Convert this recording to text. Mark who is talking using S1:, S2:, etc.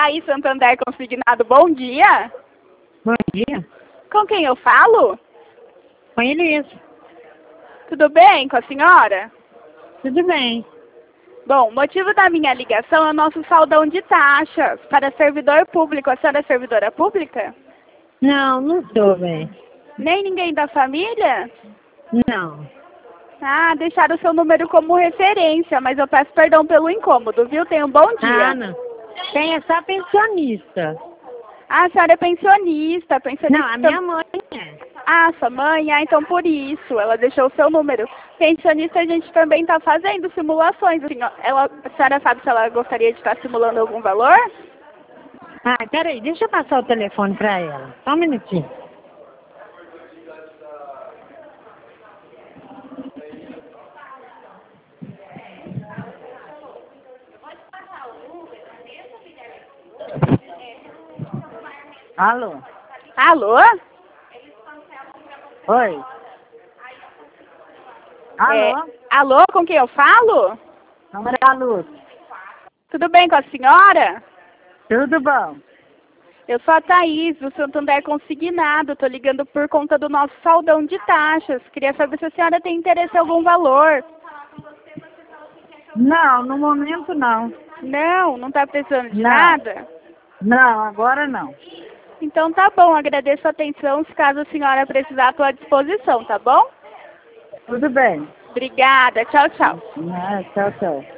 S1: Thaís Santander Consignado, bom dia.
S2: Bom dia.
S1: Com quem eu falo?
S2: Com Elias.
S1: Tudo bem com a senhora?
S2: Tudo bem.
S1: Bom, o motivo da minha ligação é o nosso saldão de taxas para servidor público. A senhora é servidora pública?
S2: Não, não sou, bem.
S1: Nem ninguém da família?
S2: Não.
S1: Ah, deixaram o seu número como referência, mas eu peço perdão pelo incômodo, viu? Tenha um bom dia.
S2: Ah, não. Tem é só pensionista.
S1: Ah, a senhora é pensionista.
S2: Não, a minha mãe é.
S1: Ah, sua mãe? Ah, então por isso, ela deixou o seu número. Pensionista a gente também está fazendo simulações. Assim, ó, a senhora sabe se ela gostaria de estar simulando algum valor?
S2: Ah, peraí, deixa eu passar o telefone para ela. Só um minutinho. Alô?
S1: Alô?
S2: Oi? Alô?
S1: Alô, com quem eu falo?
S2: Número da Luz.
S1: Tudo bem com a senhora?
S2: Tudo bom?
S1: Eu sou a Thaís, do Santander Consignado. Estou ligando por conta do nosso saldão de taxas. Queria saber se a senhora tem interesse em algum valor.
S2: Não, no momento não.
S1: Não está precisando de
S2: Não.
S1: nada?
S2: Não, agora não.
S1: Então tá bom, agradeço a atenção. Se caso a senhora precisar, estou à disposição, tá bom?
S2: Tudo bem.
S1: Obrigada, tchau, tchau.
S2: Tchau, tchau.